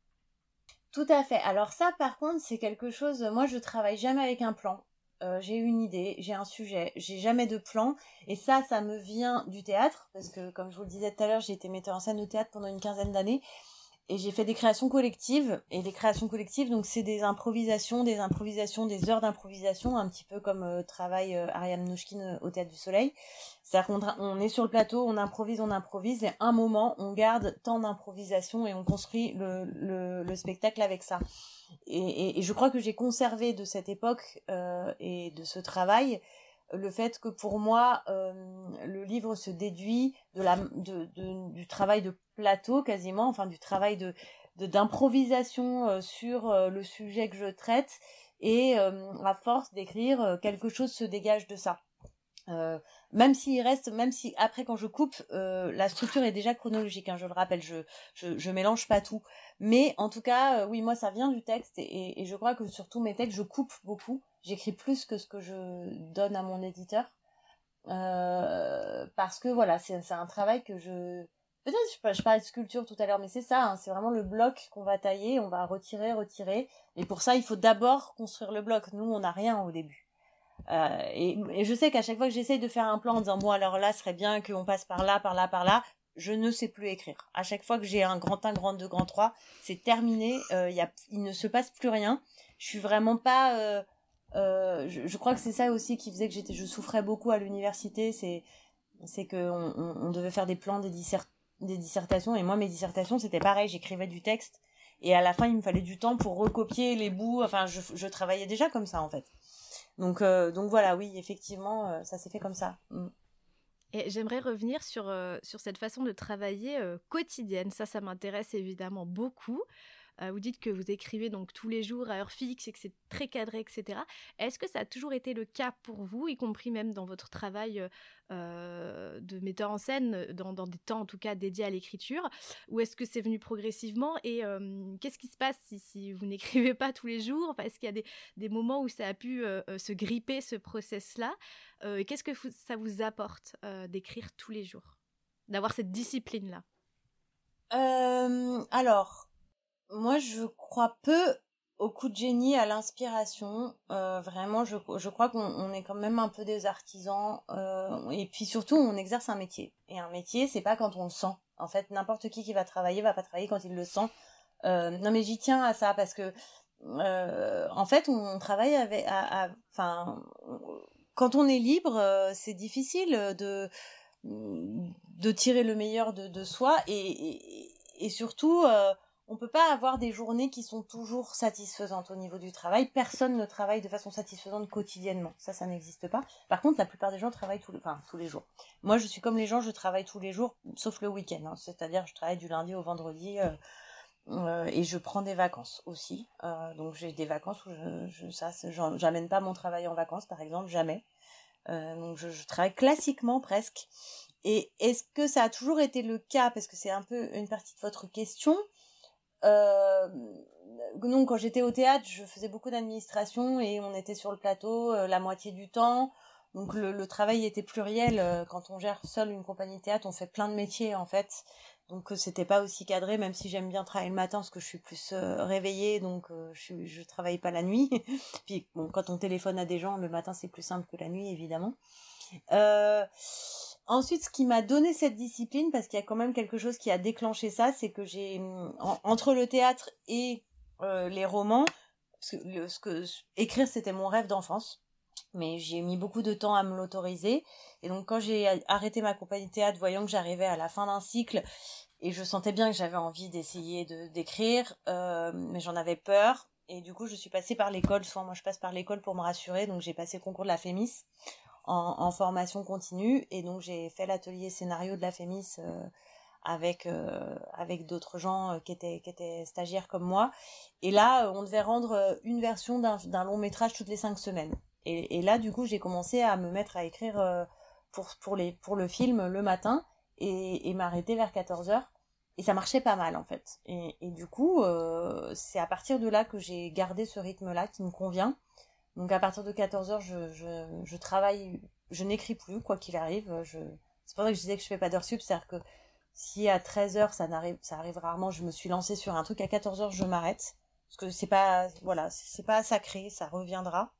Tout à fait. Alors ça, par contre, c'est quelque chose... Moi, je travaille jamais avec un plan. Euh, j'ai une idée, j'ai un sujet, j'ai jamais de plan. Et ça, ça me vient du théâtre. Parce que, comme je vous le disais tout à l'heure, j'ai été metteur en scène au théâtre pendant une quinzaine d'années. Et j'ai fait des créations collectives. Et les créations collectives, donc c'est des improvisations, des improvisations, des heures d'improvisation, un petit peu comme euh, travaille euh, Ariane Mnouchkine euh, au Théâtre du Soleil. C'est-à-dire qu'on on est sur le plateau, on improvise, on improvise, et à un moment, on garde tant d'improvisation et on construit le, le, le spectacle avec ça. Et, et, et je crois que j'ai conservé de cette époque euh, et de ce travail le fait que pour moi, euh, le livre se déduit de la, de, de, du travail de plateau quasiment, enfin du travail de, de, d'improvisation euh, sur euh, le sujet que je traite, et euh, à force d'écrire, euh, quelque chose se dégage de ça. Euh, même s'il reste, même si après quand je coupe, euh, la structure est déjà chronologique, hein, je le rappelle, je, je, je mélange pas tout. Mais en tout cas, euh, oui, moi ça vient du texte, et, et je crois que sur tous mes textes, je coupe beaucoup. J'écris plus que ce que je donne à mon éditeur. Euh, parce que voilà, c'est, c'est un travail que je... Peut-être je, je parlais de sculpture tout à l'heure, mais c'est ça, hein, c'est vraiment le bloc qu'on va tailler, on va retirer, retirer. Et pour ça, il faut d'abord construire le bloc. Nous, on n'a rien au début. Euh, et, et je sais qu'à chaque fois que j'essaye de faire un plan en disant bon alors là ce serait bien qu'on passe par là, par là, par là, je ne sais plus écrire. À chaque fois que j'ai un grand un, grand deux, grand trois, c'est terminé, euh, y a, il ne se passe plus rien. Je suis vraiment pas... Euh, euh, je, je crois que c'est ça aussi qui faisait que j'étais, je souffrais beaucoup à l'université, c'est, c'est qu'on on, on devait faire des plans, des, dissert, des dissertations, et moi mes dissertations c'était pareil, j'écrivais du texte, et à la fin il me fallait du temps pour recopier les bouts, enfin je, je travaillais déjà comme ça en fait. Donc, euh, donc voilà, oui, effectivement, euh, ça s'est fait comme ça. Mm. Et j'aimerais revenir sur, euh, sur cette façon de travailler euh, quotidienne. Ça, ça m'intéresse évidemment beaucoup. Euh, vous dites que vous écrivez donc tous les jours à heure fixe et que c'est très cadré, et cetera. Est-ce que ça a toujours été le cas pour vous, y compris même dans votre travail euh, de metteur en scène, dans, dans des temps en tout cas dédiés à l'écriture, ou est-ce que c'est venu progressivement? Et euh, qu'est-ce qui se passe si, si vous n'écrivez pas tous les jours? Enfin, est-ce qu'il y a des, des moments où ça a pu euh, se gripper, ce process-là? euh, et qu'est-ce que vous, ça vous apporte euh, d'écrire tous les jours, d'avoir cette discipline-là? euh, Alors... Moi, je crois peu au coup de génie, à l'inspiration. Euh, vraiment, je, je crois qu'on on est quand même un peu des artisans. Euh, et puis surtout, on exerce un métier. Et un métier, c'est pas quand on le sent. En fait, n'importe qui qui va travailler va pas travailler quand il le sent. Euh, non, mais j'y tiens à ça parce que euh, en fait, on travaille avec, enfin, quand on est libre, euh, c'est difficile de de tirer le meilleur de, de soi et, et, et surtout, euh, on peut pas avoir des journées qui sont toujours satisfaisantes au niveau du travail. Personne ne travaille de façon satisfaisante quotidiennement. Ça, ça n'existe pas. Par contre, la plupart des gens travaillent tous les, enfin, tous les jours. Moi, je suis comme les gens, je travaille tous les jours, sauf le week-end. Hein. C'est-à-dire, je travaille du lundi au vendredi euh, euh, et je prends des vacances aussi. Euh, donc, j'ai des vacances où je, je ça, j'amène pas mon travail en vacances, par exemple, jamais. Euh, donc, je, je travaille classiquement presque. Et est-ce que ça a toujours été le cas, parce que c'est un peu une partie de votre question. Euh, donc quand j'étais au théâtre, je faisais beaucoup d'administration et on était sur le plateau euh, la moitié du temps. Donc le, le travail était pluriel. Euh, quand on gère seul une compagnie de théâtre, on fait plein de métiers en fait. Donc euh, c'était pas aussi cadré, même si j'aime bien travailler le matin parce que je suis plus euh, réveillée, donc euh, je, je travaille pas la nuit. Puis bon, quand on téléphone à des gens, le matin c'est plus simple que la nuit évidemment. Euh, Ensuite, ce qui m'a donné cette discipline, parce qu'il y a quand même quelque chose qui a déclenché ça, c'est que j'ai, en, entre le théâtre et euh, les romans, parce que, le, ce que écrire c'était mon rêve d'enfance, mais j'ai mis beaucoup de temps à me l'autoriser. Et donc quand j'ai arrêté ma compagnie de théâtre, voyant que j'arrivais à la fin d'un cycle, et je sentais bien que j'avais envie d'essayer de d'écrire, euh, mais j'en avais peur. Et du coup, je suis passée par l'école. Souvent, moi, je passe par l'école pour me rassurer. Donc, j'ai passé le concours de la Fémis. En, en formation continue et donc j'ai fait l'atelier scénario de la Fémis euh, avec euh, avec d'autres gens euh, qui étaient qui étaient stagiaires comme moi et là euh, on devait rendre une version d'un d'un long métrage toutes les cinq semaines et, et là du coup j'ai commencé à me mettre à écrire euh, pour pour les pour le film le matin et, et m'arrêter vers quatorze heures et ça marchait pas mal en fait et, et du coup euh, c'est à partir de là que j'ai gardé ce rythme là qui me convient. Donc à partir de quatorze heures, je, je, je travaille, je n'écris plus, quoi qu'il arrive. Je... C'est pour ça que je disais que je fais pas d'heures sup, c'est-à-dire que si à treize heures, ça n'arrive, ça arrive rarement, je me suis lancée sur un truc, à quatorze heures, je m'arrête. Parce que c'est pas, voilà, c'est pas sacré, ça reviendra.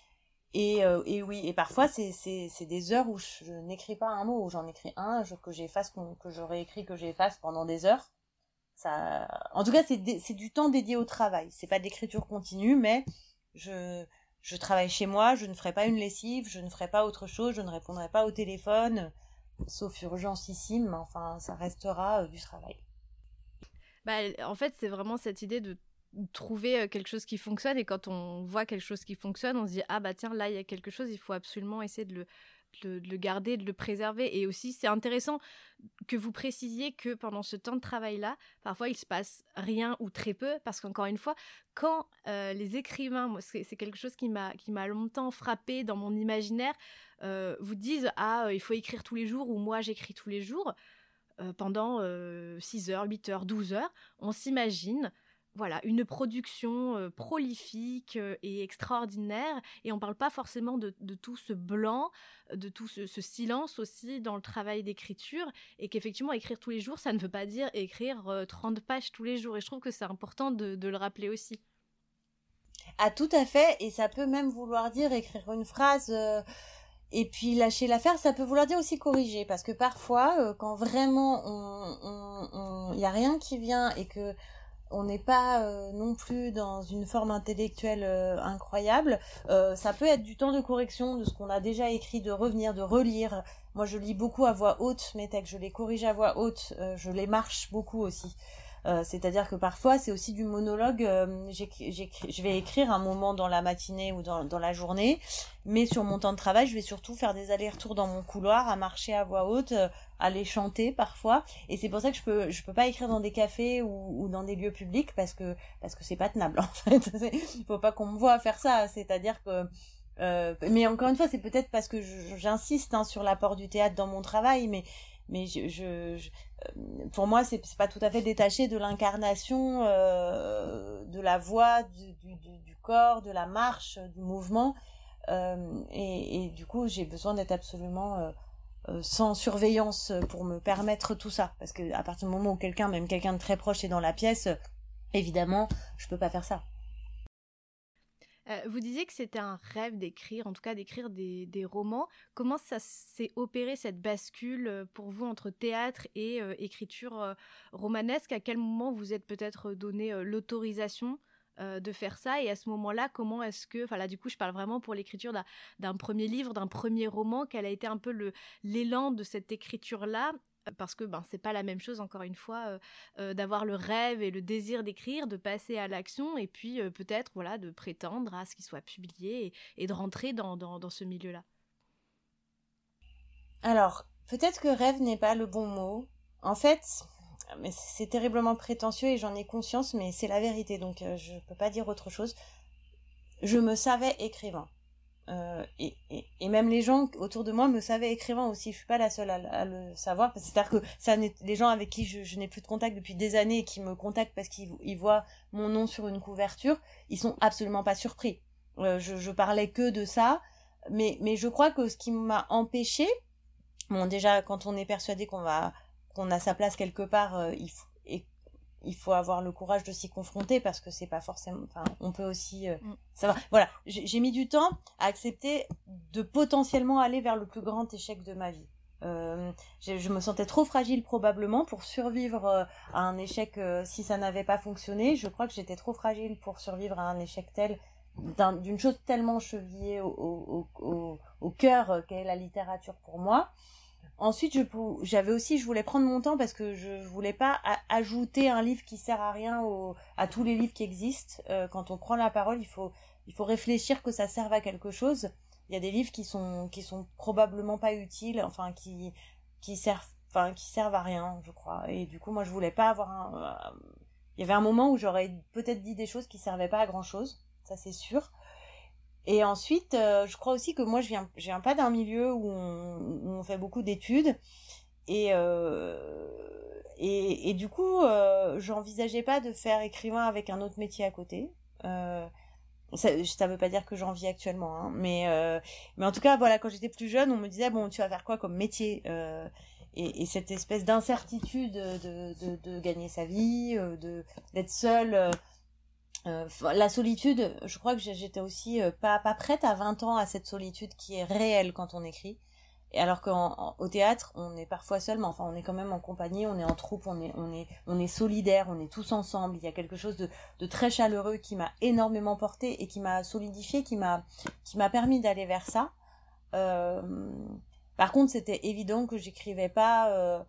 Et, euh, et oui, et parfois c'est, c'est, c'est des heures où je, je n'écris pas un mot, où j'en écris un, je, que j'efface, que, que je réécris, que j'efface pendant des heures. Ça... En tout cas, c'est, c'est du temps dédié au travail. C'est pas de l'écriture continue, mais je... Je travaille chez moi, je ne ferai pas une lessive, je ne ferai pas autre chose, je ne répondrai pas au téléphone, sauf urgentissime, mais enfin, ça restera euh, du travail. Bah, en fait, c'est vraiment cette idée de trouver quelque chose qui fonctionne et quand on voit quelque chose qui fonctionne, on se dit « Ah bah tiens, là, il y a quelque chose, il faut absolument essayer de le, de, de le garder, de le préserver. » Et aussi, c'est intéressant que vous précisiez que pendant ce temps de travail-là, parfois, il se passe rien ou très peu parce qu'encore une fois, quand euh, les écrivains, moi, c'est, c'est quelque chose qui m'a, qui m'a longtemps frappé dans mon imaginaire, euh, vous disent « Ah, euh, il faut écrire tous les jours » ou « Moi, j'écris tous les jours euh, » pendant euh, six heures, huit heures, douze heures, on s'imagine voilà, une production euh, prolifique euh, et extraordinaire. Et on ne parle pas forcément de, de tout ce blanc, de tout ce, ce silence aussi dans le travail d'écriture. Et qu'effectivement, écrire tous les jours, ça ne veut pas dire écrire euh, trente pages tous les jours. Et je trouve que c'est important de, de le rappeler aussi. Ah, tout à fait. Et ça peut même vouloir dire écrire une phrase... Euh... Et puis lâcher l'affaire, ça peut vouloir dire aussi corriger, parce que parfois, euh, quand vraiment on, on, on, y a rien qui vient et que on n'est pas euh, non plus dans une forme intellectuelle euh, incroyable, euh, ça peut être du temps de correction de ce qu'on a déjà écrit, de revenir, de relire. Moi, je lis beaucoup à voix haute mes textes, je les corrige à voix haute, euh, je les marche beaucoup aussi. Euh, c'est-à-dire que parfois c'est aussi du monologue, euh, j'écris, j'écris, je vais écrire un moment dans la matinée ou dans, dans la journée, mais sur mon temps de travail je vais surtout faire des allers-retours dans mon couloir, à marcher à voix haute, euh, à les chanter parfois, et c'est pour ça que je peux je peux pas écrire dans des cafés ou, ou dans des lieux publics parce que parce que c'est pas tenable en fait. Il faut pas qu'on me voie faire ça, c'est-à-dire que euh, mais encore une fois c'est peut-être parce que je, j'insiste hein, sur l'apport du théâtre dans mon travail, mais mais je, je, je pour moi c'est, c'est pas tout à fait détaché de l'incarnation euh, de la voix, du, du, du corps, de la marche, du mouvement, euh, et, et du coup j'ai besoin d'être absolument euh, euh, sans surveillance pour me permettre tout ça, parce que à partir du moment où quelqu'un, même quelqu'un de très proche est dans la pièce, évidemment je peux pas faire ça. Euh, vous disiez que c'était un rêve d'écrire, en tout cas d'écrire des, des romans. Comment ça s'est opéré, cette bascule pour vous entre théâtre et euh, écriture euh, romanesque ? À quel moment vous êtes peut-être donné euh, l'autorisation euh, de faire ça. Et à ce moment-là, comment est-ce que, enfin là du coup je parle vraiment pour l'écriture d'un, d'un premier livre, d'un premier roman, quel a été un peu le, l'élan de cette écriture-là, parce que ben, c'est pas la même chose encore une fois euh, euh, d'avoir le rêve et le désir d'écrire, de passer à l'action et puis euh, peut-être voilà, de prétendre à ce qu'il soit publié et, et de rentrer dans, dans, dans ce milieu-là. Alors, peut-être que rêve n'est pas le bon mot. En fait, mais c'est terriblement prétentieux et j'en ai conscience, mais c'est la vérité, donc euh, je peux pas dire autre chose. Je me savais écrivain. Euh, et, et, et même les gens autour de moi me savaient écrivain aussi. Je suis pas la seule à, à le savoir. C'est-à-dire que ça, les gens avec qui je, je n'ai plus de contact depuis des années et qui me contactent parce qu'ils ils voient mon nom sur une couverture, ils sont absolument pas surpris. Euh, je, je parlais que de ça, mais, mais je crois que ce qui m'a empêché, bon déjà quand on est persuadé qu'on va qu'on a sa place quelque part, euh, il faut et il faut avoir le courage de s'y confronter parce que c'est pas forcément, enfin, on peut aussi euh, mm. savoir. Voilà, j'ai, j'ai mis du temps à accepter de potentiellement aller vers le plus grand échec de ma vie. Euh, je me sentais trop fragile probablement pour survivre euh, à un échec euh, si ça n'avait pas fonctionné. Je crois que j'étais trop fragile pour survivre à un échec tel, d'un, d'une chose tellement chevillée au, au, au, au cœur euh, qu'est la littérature pour moi. Ensuite, je, j'avais aussi, je voulais prendre mon temps parce que je voulais pas a- ajouter un livre qui sert à rien au, à tous les livres qui existent. Euh, quand on prend la parole, il faut, il faut réfléchir que ça serve à quelque chose. Il y a des livres qui sont, qui sont probablement pas utiles, enfin, qui, qui servent, enfin, qui servent à rien, je crois. Et du coup, moi, je voulais pas avoir un, euh, il y avait un moment où j'aurais peut-être dit des choses qui servaient pas à grand chose. Ça, c'est sûr. Et ensuite, euh, je crois aussi que moi, je viens, je viens pas d'un milieu où on, où on fait beaucoup d'études. Et, euh, et, et du coup, euh, j'envisageais pas de faire écrivain avec un autre métier à côté. Euh, ça, ça veut pas dire que j'en vis actuellement, hein, mais, euh, mais en tout cas, voilà, quand j'étais plus jeune, on me disait, bon, tu vas faire quoi comme métier euh, et, et cette espèce d'incertitude de, de, de gagner sa vie, de, d'être seule... Euh, Euh, la solitude, je crois que j'étais aussi euh, pas pas prête à vingt ans à cette solitude qui est réelle quand on écrit. Et alors qu'au théâtre, on est parfois seul, mais enfin on est quand même en compagnie, on est en troupe, on est on est on est solidaire, on est tous ensemble. Il y a quelque chose de de très chaleureux qui m'a énormément porté et qui m'a solidifié, qui m'a qui m'a permis d'aller vers ça. Euh, par contre, c'était évident que j'écrivais pas euh,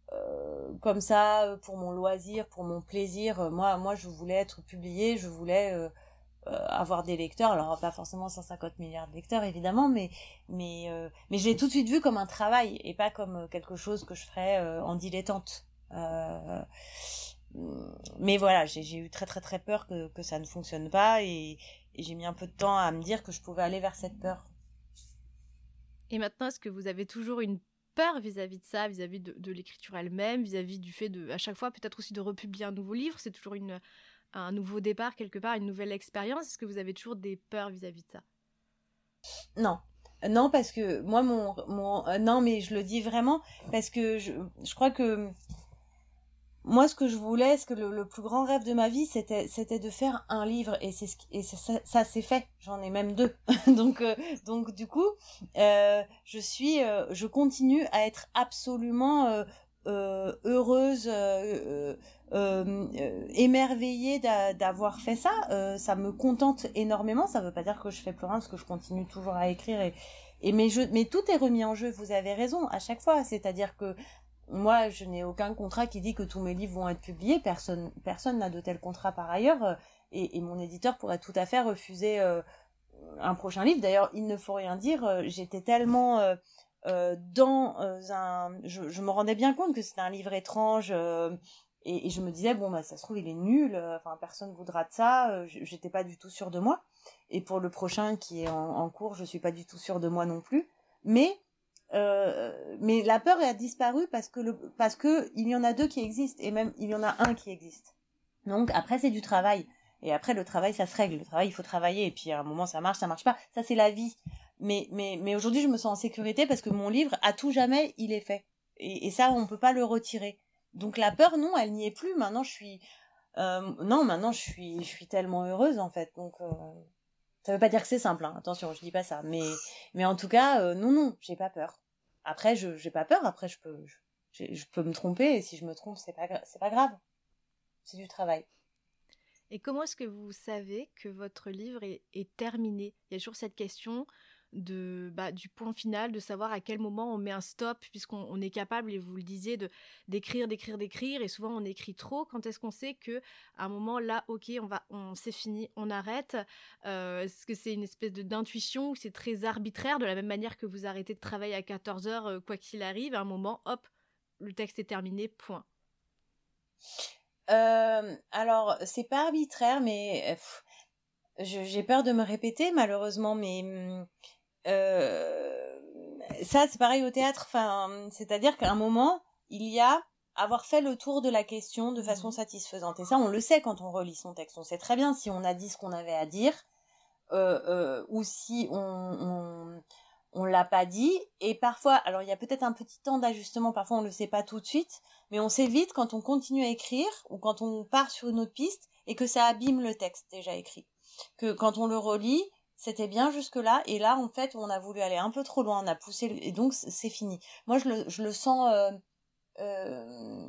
Euh, comme ça pour mon loisir, pour mon plaisir. Moi, moi, je voulais être publiée, je voulais euh, euh, avoir des lecteurs. Alors pas forcément cent cinquante milliards de lecteurs évidemment, mais mais euh, mais je l'ai tout de suite vu comme un travail et pas comme quelque chose que je ferais euh, en dilettante. Euh, mais voilà, j'ai, j'ai eu très très très peur que que ça ne fonctionne pas et, et j'ai mis un peu de temps à me dire que je pouvais aller vers cette peur. Et maintenant, est-ce que vous avez toujours une peur vis-à-vis de ça, vis-à-vis de, de l'écriture elle-même, vis-à-vis du fait de, à chaque fois, peut-être aussi de republier un nouveau livre, c'est toujours une, un nouveau départ quelque part, une nouvelle expérience. Est-ce que vous avez toujours des peurs vis-à-vis de ça ? Non. Non, parce que moi, mon... mon euh, non, mais je le dis vraiment, parce que je, je crois que moi, ce que je voulais, ce que le, le plus grand rêve de ma vie, c'était, c'était de faire un livre, et c'est ce qui, et c'est, ça, ça c'est fait. J'en ai même deux. donc, euh, donc du coup, euh, je suis, euh, je continue à être absolument euh, euh, heureuse, euh, euh, euh, émerveillée d'a, d'avoir fait ça. Euh, ça me contente énormément. Ça veut pas dire que je fais plus rien, parce que je continue toujours à écrire. Et, et mais je, mais tout est remis en jeu. Vous avez raison à chaque fois. C'est-à-dire que moi, je n'ai aucun contrat qui dit que tous mes livres vont être publiés. Personne, personne n'a de tel contrat par ailleurs. Et, et mon éditeur pourrait tout à fait refuser euh, un prochain livre. D'ailleurs, il ne faut rien dire. J'étais tellement euh, euh, dans euh, un... Je, je me rendais bien compte que c'était un livre étrange. Euh, et, et je me disais, bon, bah, ça se trouve, il est nul. Enfin, personne ne voudra de ça. J'étais pas du tout sûre de moi. Et pour le prochain qui est en, en cours, je suis pas du tout sûre de moi non plus. Mais... Euh, mais la peur a disparu parce que le, parce que il y en a deux qui existent et même il y en a un qui existe. Donc après c'est du travail et après le travail ça se règle. Le travail il faut travailler et puis à un moment ça marche, ça marche pas. Ça c'est la vie. Mais mais mais aujourd'hui je me sens en sécurité parce que mon livre à tout jamais il est fait et, et ça on peut pas le retirer. Donc la peur non elle n'y est plus. Maintenant je suis euh, non maintenant je suis je suis tellement heureuse en fait donc. Euh... Ça veut pas dire que c'est simple, hein. Attention, je dis pas ça, mais mais en tout cas, euh, non, non, j'ai pas peur. Après, je j'ai pas peur. Après, je peux je, je peux me tromper et si je me trompe, c'est pas c'est pas grave. C'est du travail. Et comment est-ce que vous savez que votre livre est, est terminé? Il y a toujours cette question de, bah, du point final, de savoir à quel moment on met un stop, puisqu'on on est capable, et vous le disiez, de, d'écrire, d'écrire, d'écrire, et souvent on écrit trop. Quand est-ce qu'on sait qu'à un moment, là, ok, on va, on, c'est fini, on arrête? euh, Est-ce que c'est une espèce de, d'intuition ou c'est très arbitraire, de la même manière que vous arrêtez de travailler à quatorze heures, euh, quoi qu'il arrive, à un moment, hop, le texte est terminé, point. Euh, alors, c'est pas arbitraire, mais pff, je, j'ai peur de me répéter, malheureusement, mais euh, ça, c'est pareil au théâtre. Enfin, c'est-à-dire qu'à un moment, il y a avoir fait le tour de la question de façon satisfaisante. Et ça, on le sait quand on relit son texte. On sait très bien si on a dit ce qu'on avait à dire, euh, euh, ou si on... on on l'a pas dit, et parfois, alors il y a peut-être un petit temps d'ajustement, parfois on le sait pas tout de suite, mais on sait vite quand on continue à écrire, ou quand on part sur une autre piste, et que ça abîme le texte déjà écrit. Que quand on le relit, c'était bien jusque-là, et là, en fait, on a voulu aller un peu trop loin, on a poussé, le... et donc c'est fini. Moi, je le, je le sens euh, euh,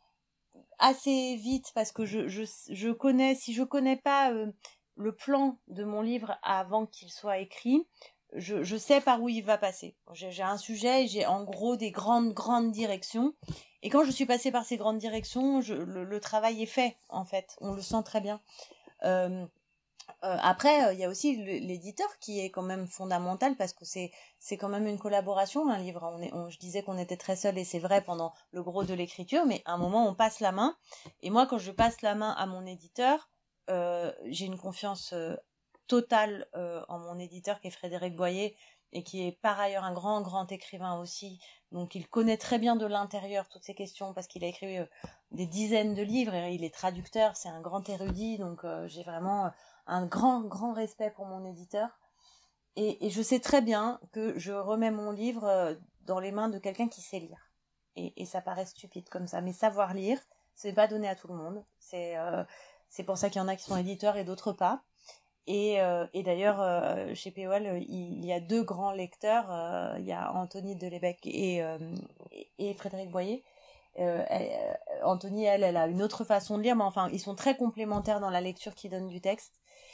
assez vite, parce que je, je, je connais, si je connais pas euh, le plan de mon livre avant qu'il soit écrit, Je, je sais par où il va passer. J'ai, j'ai un sujet, j'ai en gros des grandes, grandes directions. Et quand je suis passée par ces grandes directions, je, le, le travail est fait, en fait. On le sent très bien. Euh, euh, après, il y a aussi l'éditeur qui est quand même fondamental parce que c'est, c'est quand même une collaboration, un livre. On est, on, je disais qu'on était très seuls et c'est vrai pendant le gros de l'écriture, mais à un moment, on passe la main. Et moi, quand je passe la main à mon éditeur, euh, j'ai une confiance euh, totale euh, en mon éditeur qui est Frédéric Boyer et qui est par ailleurs un grand grand écrivain aussi, donc il connaît très bien de l'intérieur toutes ces questions parce qu'il a écrit euh, des dizaines de livres et il est traducteur, c'est un grand érudit, donc euh, j'ai vraiment un grand grand respect pour mon éditeur et, et je sais très bien que je remets mon livre euh, dans les mains de quelqu'un qui sait lire et, et ça paraît stupide comme ça, mais savoir lire c'est pas donné à tout le monde, c'est euh, c'est pour ça qu'il y en a qui sont éditeurs et d'autres pas. Et, euh, et d'ailleurs, euh, chez P O L, il, il y a deux grands lecteurs. Euh, il y a Anthony Delebecq et, euh, et, et Frédéric Boyer. Euh, elle, Anthony, elle, elle a une autre façon de lire, mais enfin, ils sont très complémentaires dans la lecture qu'ils donnent du texte.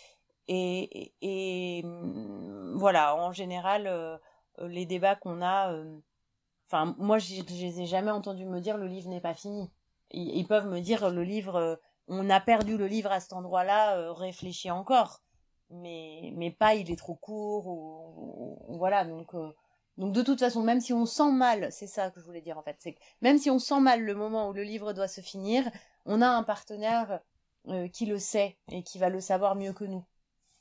Et, et, et voilà, en général, euh, les débats qu'on a... Euh, enfin, moi, je ne les ai jamais entendus me dire « le livre n'est pas fini ». Ils, ils peuvent me dire « le livre, euh, on a perdu le livre à cet endroit-là, euh, réfléchis encore ». mais mais pas il est trop court ou, ou voilà donc euh, donc de toute façon même si on sent mal, c'est ça que je voulais dire en fait, c'est que même si on sent mal le moment où le livre doit se finir, on a un partenaire euh, qui le sait et qui va le savoir mieux que nous.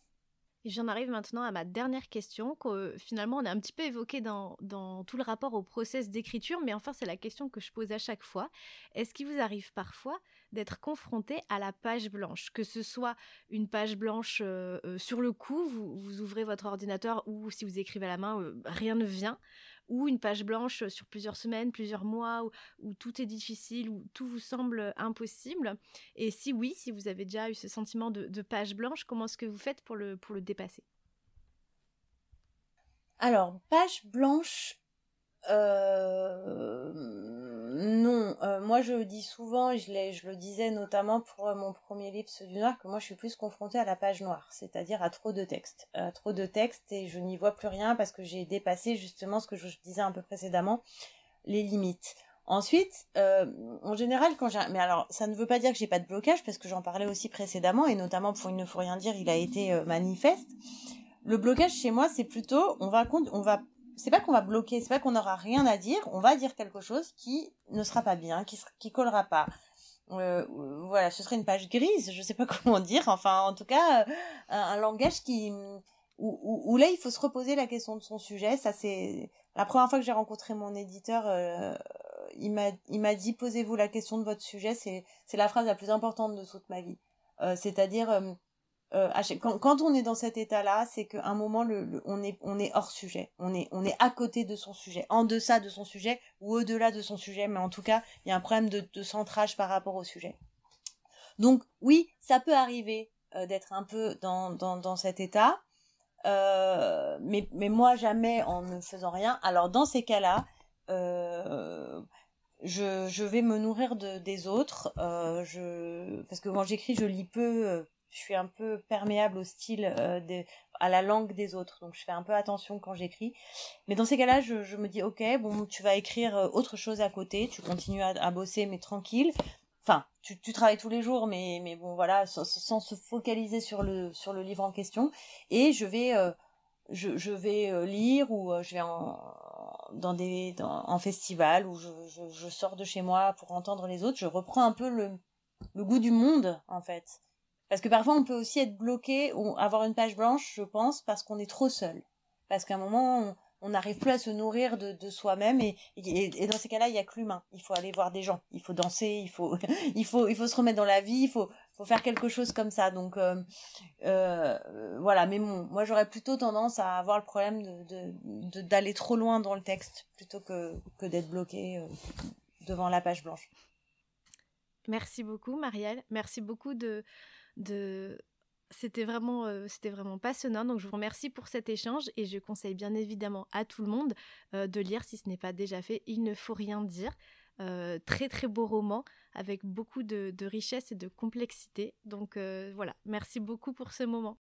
Et j'en arrive maintenant à ma dernière question, que euh, finalement on a un petit peu évoqué dans, dans tout le rapport au process d'écriture, mais enfin c'est la question que je pose à chaque fois. Est-ce qu'il vous arrive parfois d'être confronté à la page blanche, que ce soit une page blanche euh, euh, sur le coup, vous, vous ouvrez votre ordinateur ou si vous écrivez à la main, euh, rien ne vient, ou une page blanche sur plusieurs semaines, plusieurs mois, où, où tout est difficile, où tout vous semble impossible? Et si oui, si vous avez déjà eu ce sentiment de, de page blanche, comment est-ce que vous faites pour le, pour le dépasser? Alors, page blanche, euh, non. Euh, moi, je dis souvent, je, l'ai, je le disais notamment pour euh, mon premier livre, Ceux du Noir, que moi, je suis plus confrontée à la page noire, c'est-à-dire à trop de texte. À trop de texte et je n'y vois plus rien parce que j'ai dépassé justement ce que je disais un peu précédemment, les limites. Ensuite, euh, en général, quand j'ai... Mais alors, ça ne veut pas dire que j'ai pas de blocage, parce que j'en parlais aussi précédemment, et notamment pour Il ne faut rien dire, il a été euh, manifeste. Le blocage chez moi, c'est plutôt, on va, on va, c'est pas qu'on va bloquer, c'est pas qu'on n'aura rien à dire, on va dire quelque chose qui ne sera pas bien, qui, qui collera pas. Euh, voilà, ce serait une page grise, je sais pas comment dire, enfin, en tout cas, un, un langage qui, où, où, où là, il faut se reposer la question de son sujet. Ça, c'est la première fois que j'ai rencontré mon éditeur, euh, il m'a, il m'a dit, posez-vous la question de votre sujet, c'est, c'est la phrase la plus importante de toute ma vie. Euh, c'est-à-dire, euh, Euh, quand, quand on est dans cet état-là, c'est qu'à un moment, le, le, on est, on est hors sujet. On est, on est à côté de son sujet, en deçà de son sujet ou au-delà de son sujet. Mais en tout cas, il y a un problème de, de centrage par rapport au sujet. Donc, oui, ça peut arriver euh, d'être un peu dans, dans, dans cet état. Euh, mais, mais moi, jamais en ne faisant rien. Alors, dans ces cas-là, euh, je, je vais me nourrir de, des autres. Euh, je, parce que quand j'écris, je lis peu... Euh, je suis un peu perméable au style, euh, des, à la langue des autres. Donc je fais un peu attention quand j'écris. Mais dans ces cas-là, je, je me dis, ok, bon, tu vas écrire autre chose à côté, tu continues à, à bosser, mais tranquille. Enfin, tu, tu travailles tous les jours, mais, mais bon, voilà, sans, sans se focaliser sur le, sur le livre en question. Et je vais, euh, je, je vais euh, lire ou euh, je vais en, dans des, dans, en festival ou je, je, je sors de chez moi pour entendre les autres. Je reprends un peu le, le goût du monde, en fait. Parce que parfois, on peut aussi être bloqué ou avoir une page blanche, je pense, parce qu'on est trop seul. Parce qu'à un moment, on, on n'arrive plus à se nourrir de, de soi-même et, et, et dans ces cas-là, il n'y a que l'humain. Il faut aller voir des gens, il faut danser, il faut, il faut, il faut se remettre dans la vie, il faut, faut faire quelque chose comme ça. Donc, euh, euh, voilà. Mais bon, moi, j'aurais plutôt tendance à avoir le problème de, de, de, d'aller trop loin dans le texte plutôt que, que d'être bloqué euh, devant la page blanche. Merci beaucoup, Marielle. Merci beaucoup de... de... C'était vraiment, euh, c'était vraiment passionnant, donc je vous remercie pour cet échange et je conseille bien évidemment à tout le monde euh, de lire si ce n'est pas déjà fait. Il ne faut rien dire. Euh, très très beau roman avec beaucoup de, de richesse et de complexité. Donc euh, voilà, merci beaucoup pour ce moment.